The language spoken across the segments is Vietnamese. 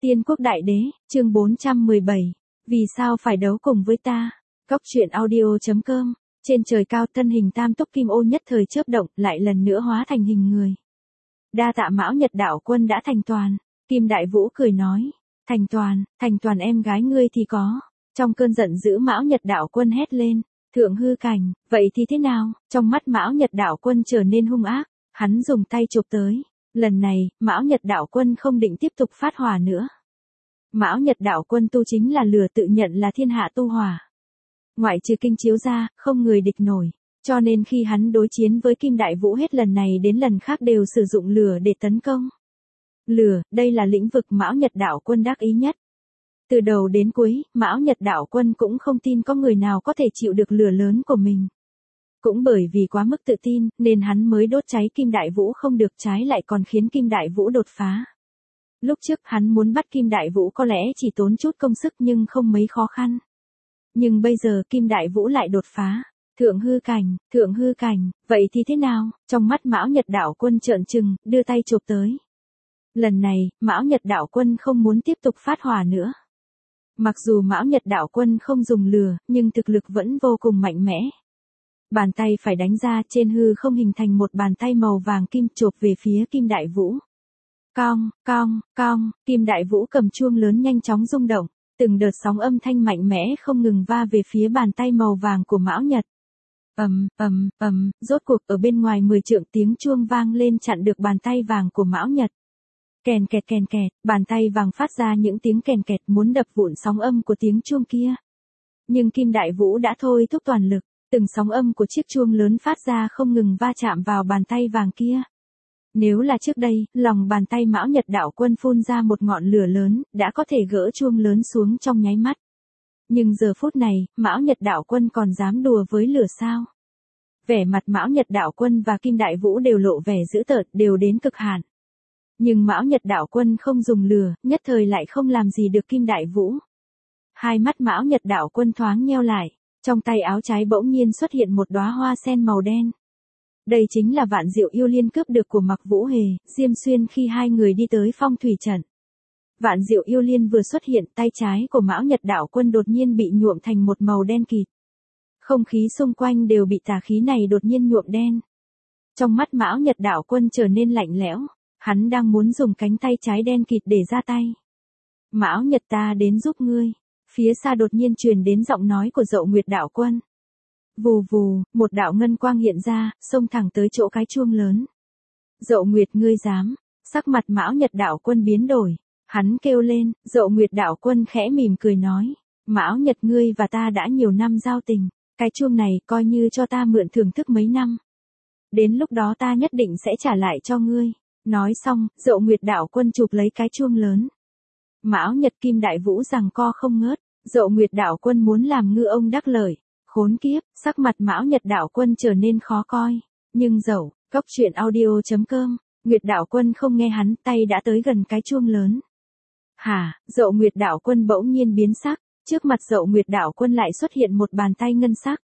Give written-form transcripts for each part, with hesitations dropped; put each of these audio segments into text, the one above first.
Tiên quốc đại đế, chương 417. Vì sao phải đấu cùng với ta? Góc truyện audio.com. Trên trời cao thân hình tam túc kim ô nhất thời chớp động, lại lần nữa hóa thành hình người. Đa tạ Mão Nhật đạo quân đã thành toàn. Kim Đại Vũ cười nói. Thành toàn em gái ngươi thì có. Trong cơn giận dữ Mão Nhật đạo quân hét lên. Thượng hư cảnh, vậy thì thế nào? Trong mắt Mão Nhật đạo quân trở nên hung ác. Hắn dùng tay chụp tới. Lần này, Mão Nhật đạo quân không định tiếp tục phát hỏa nữa. Mão Nhật đạo quân tu chính là lửa, tự nhận là thiên hạ tu hỏa. Ngoại trừ kinh chiếu ra, không người địch nổi. Cho nên khi hắn đối chiến với Kim Đại Vũ hết lần này đến lần khác đều sử dụng lửa để tấn công. Lửa, đây là lĩnh vực Mão Nhật đạo quân đắc ý nhất. Từ đầu đến cuối, Mão Nhật đạo quân cũng không tin có người nào có thể chịu được lửa lớn của mình. Cũng bởi vì quá mức tự tin, nên hắn mới đốt cháy Kim Đại Vũ không được, trái lại còn khiến Kim Đại Vũ đột phá. Lúc trước hắn muốn bắt Kim Đại Vũ có lẽ chỉ tốn chút công sức nhưng không mấy khó khăn. Nhưng bây giờ Kim Đại Vũ lại đột phá. Thượng hư cảnh, vậy thì thế nào? Trong mắt Mão Nhật đạo quân trợn trừng, đưa tay chụp tới. Lần này, Mão Nhật đạo quân không muốn tiếp tục phát hỏa nữa. Mặc dù Mão Nhật đạo quân không dùng lửa, nhưng thực lực vẫn vô cùng mạnh mẽ. Bàn tay phải đánh ra, trên hư không hình thành một bàn tay màu vàng kim chộp về phía Kim Đại Vũ. Cong, Kim Đại Vũ cầm chuông lớn nhanh chóng rung động, từng đợt sóng âm thanh mạnh mẽ không ngừng va về phía bàn tay màu vàng của Mão Nhật. Rốt cuộc ở bên ngoài 10 trượng tiếng chuông vang lên chặn được bàn tay vàng của Mão Nhật. Kèn kẹt, bàn tay vàng phát ra những tiếng kèn kẹt muốn đập vụn sóng âm của tiếng chuông kia. Nhưng Kim Đại Vũ đã thôi thúc toàn lực, từng sóng âm của chiếc chuông lớn phát ra không ngừng va chạm vào bàn tay vàng kia. Nếu là trước đây, lòng bàn tay Mão Nhật đạo quân phun ra một ngọn lửa lớn, đã có thể gỡ chuông lớn xuống trong nháy mắt. Nhưng giờ phút này, Mão Nhật đạo quân còn dám đùa với lửa sao? Vẻ mặt Mão Nhật đạo quân và Kim Đại Vũ đều lộ vẻ dữ tợn, đều đến cực hạn. Nhưng Mão Nhật đạo quân không dùng lửa, nhất thời lại không làm gì được Kim Đại Vũ. Hai mắt Mão Nhật đạo quân thoáng nheo lại, trong tay áo trái bỗng nhiên xuất hiện một đóa hoa sen màu đen. Đây chính là Vạn Diệu Yêu Liên cướp được của Mặc Vũ Hề, Diêm Xuyên khi hai người đi tới phong thủy trận. Vạn Diệu Yêu Liên vừa xuất hiện, tay trái của Mão Nhật đạo quân đột nhiên bị nhuộm thành một màu đen kịt. Không khí xung quanh đều bị tà khí này đột nhiên nhuộm đen. Trong mắt Mão Nhật đạo quân trở nên lạnh lẽo, hắn đang muốn dùng cánh tay trái đen kịt để ra tay. Mão Nhật, ta đến giúp ngươi. Phía xa đột nhiên truyền đến giọng nói của Dậu Nguyệt đạo quân. Vù vù, một đạo ngân quang hiện ra, xông thẳng tới chỗ cái chuông lớn. Dậu Nguyệt, ngươi dám? Sắc mặt Mão Nhật đạo quân biến đổi, hắn kêu lên. Dậu Nguyệt đạo quân khẽ mỉm cười nói, Mão Nhật, ngươi và ta đã nhiều năm giao tình, cái chuông này coi như cho ta mượn thưởng thức mấy năm. Đến lúc đó ta nhất định sẽ trả lại cho ngươi. Nói xong, Dậu Nguyệt đạo quân chụp lấy cái chuông lớn. Mão Nhật Kim Đại Vũ giằng co không ngớt, Dậu Nguyệt đạo quân muốn làm ngư ông đắc lợi. Khốn kiếp, sắc mặt Mão Nhật đạo quân trở nên khó coi. Nhưng Góc truyện audio.com, Nguyệt đạo quân không nghe hắn, tay đã tới gần cái chuông lớn. Hả? Dậu Nguyệt đạo quân bỗng nhiên biến sắc, trước mặt Dậu Nguyệt đạo quân lại xuất hiện một bàn tay ngân sắc.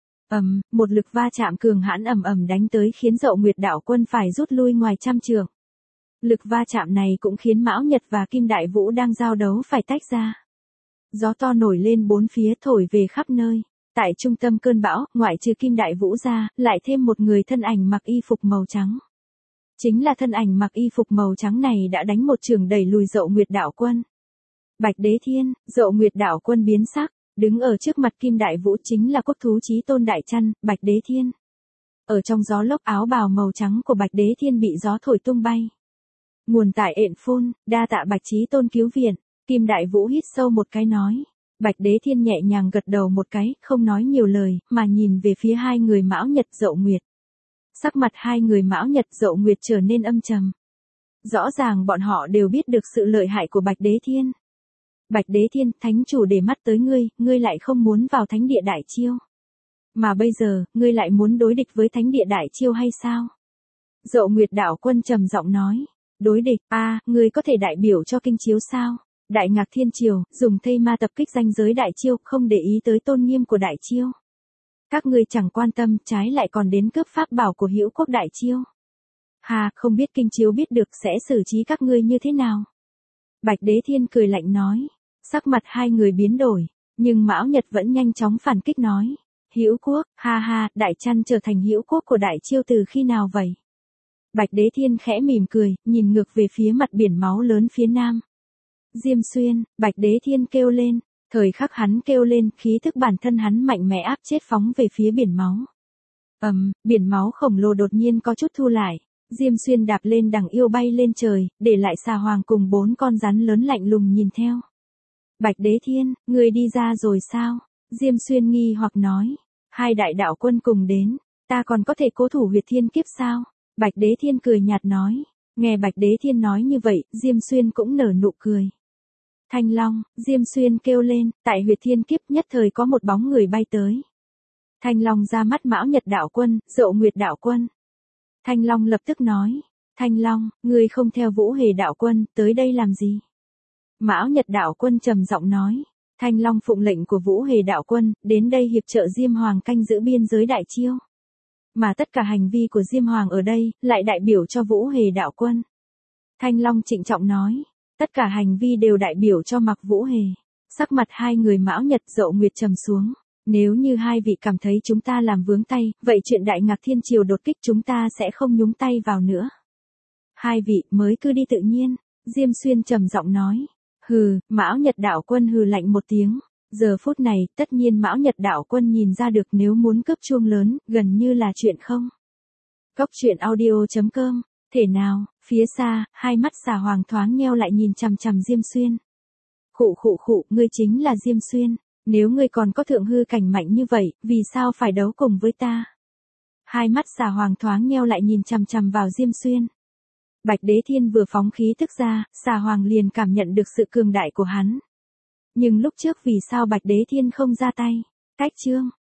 Một lực va chạm cường hãn ầm đánh tới khiến Dậu Nguyệt đạo quân phải rút lui ngoài trăm trượng. Lực va chạm này cũng khiến Mão Nhật và Kim Đại Vũ đang giao đấu phải tách ra. Gió to nổi lên bốn phía thổi về khắp nơi. Tại trung tâm cơn bão, ngoại trừ Kim Đại Vũ ra, lại thêm một người thân ảnh mặc y phục màu trắng. Chính là thân ảnh mặc y phục màu trắng này đã đánh một chưởng đẩy lùi Dậu Nguyệt đạo quân. Bạch Đế Thiên, Dậu Nguyệt đạo quân biến sắc, đứng ở trước mặt Kim Đại Vũ chính là quốc thú Chí Tôn Đại Trăn, Bạch Đế Thiên. Ở trong gió lốc, áo bào màu trắng của Bạch Đế Thiên bị gió thổi tung bay. Nguồn tại ện phun, đa tạ Bạch Chí Tôn cứu viện. Kim Đại Vũ hít sâu một cái nói. Bạch Đế Thiên nhẹ nhàng gật đầu một cái, không nói nhiều lời, mà nhìn về phía hai người Mão Nhật Dậu Nguyệt. Sắc mặt hai người Mão Nhật Dậu Nguyệt trở nên âm trầm. Rõ ràng bọn họ đều biết được sự lợi hại của Bạch Đế Thiên. Bạch Đế Thiên, thánh chủ để mắt tới ngươi lại không muốn vào thánh địa Đại Chiêu. Mà bây giờ, ngươi lại muốn đối địch với thánh địa Đại Chiêu hay sao? Dậu Nguyệt đạo quân trầm giọng nói. Đối địch, ngươi có thể đại biểu cho kinh chiếu sao? Đại Ngạc Thiên Triều, dùng thây ma tập kích ranh giới Đại Chiêu, không để ý tới tôn nghiêm của Đại Chiêu. Các ngươi chẳng quan tâm, trái lại còn đến cướp pháp bảo của Hữu Quốc Đại Chiêu. Không biết kinh chiếu biết được sẽ xử trí các ngươi như thế nào? Bạch Đế Thiên cười lạnh nói. Sắc mặt hai người biến đổi, nhưng Mão Nhật vẫn nhanh chóng phản kích nói. Hữu quốc, ha ha, Đại Trăn trở thành hữu quốc của Đại Chiêu từ khi nào vậy? Bạch Đế Thiên khẽ mỉm cười, nhìn ngược về phía mặt biển máu lớn phía nam. Diêm Xuyên, Bạch Đế Thiên kêu lên, thời khắc hắn kêu lên, khí thức bản thân hắn mạnh mẽ áp chết phóng về phía biển máu. Biển máu khổng lồ đột nhiên có chút thu lại, Diêm Xuyên đạp lên đằng yêu bay lên trời, để lại xà hoàng cùng 4 con rắn lớn lạnh lùng nhìn theo. Bạch Đế Thiên, người đi ra rồi sao? Diêm Xuyên nghi hoặc nói, hai đại đạo quân cùng đến, ta còn có thể cố thủ huyệt thiên kiếp sao? Bạch Đế Thiên cười nhạt nói, nghe Bạch Đế Thiên nói như vậy, Diêm Xuyên cũng nở nụ cười. Thanh Long, Diêm Xuyên kêu lên, tại huyệt thiên kiếp nhất thời có một bóng người bay tới. Thanh Long ra mắt Mão Nhật đạo quân, Dậu Nguyệt đạo quân. Thanh Long lập tức nói, Thanh Long, ngươi không theo Vũ Hề đạo quân, tới đây làm gì? Mão Nhật đạo quân trầm giọng nói, Thanh Long phụng lệnh của Vũ Hề đạo quân, đến đây hiệp trợ Diêm Hoàng canh giữ biên giới Đại Chiêu. Mà tất cả hành vi của Diêm Hoàng ở đây, lại đại biểu cho Vũ Hề đạo quân. Thanh Long trịnh trọng nói, tất cả hành vi đều đại biểu cho Mạc Vũ Hề. Sắc mặt hai người Mão Nhật Dậu Nguyệt trầm xuống. Nếu như hai vị cảm thấy chúng ta làm vướng tay, vậy chuyện Đại Ngạc Thiên Triều đột kích chúng ta sẽ không nhúng tay vào nữa. Hai vị mới cứ đi tự nhiên, Diêm Xuyên trầm giọng nói. Hừ, Mão Nhật đạo quân hừ lạnh một tiếng. Giờ phút này, tất nhiên Mão Nhật đạo quân nhìn ra được nếu muốn cướp chuông lớn, gần như là chuyện không. Góc truyện audio.com, thể nào, phía xa, hai mắt xà hoàng thoáng nheo lại nhìn chằm chằm Diêm Xuyên. Khụ, ngươi chính là Diêm Xuyên, nếu ngươi còn có thượng hư cảnh mạnh như vậy, vì sao phải đấu cùng với ta? Hai mắt xà hoàng thoáng nheo lại nhìn chằm chằm vào Diêm Xuyên. Bạch Đế Thiên vừa phóng khí tức ra, xà hoàng liền cảm nhận được sự cường đại của hắn. Nhưng lúc trước vì sao Bạch Đế Thiên không ra tay? Cách chương.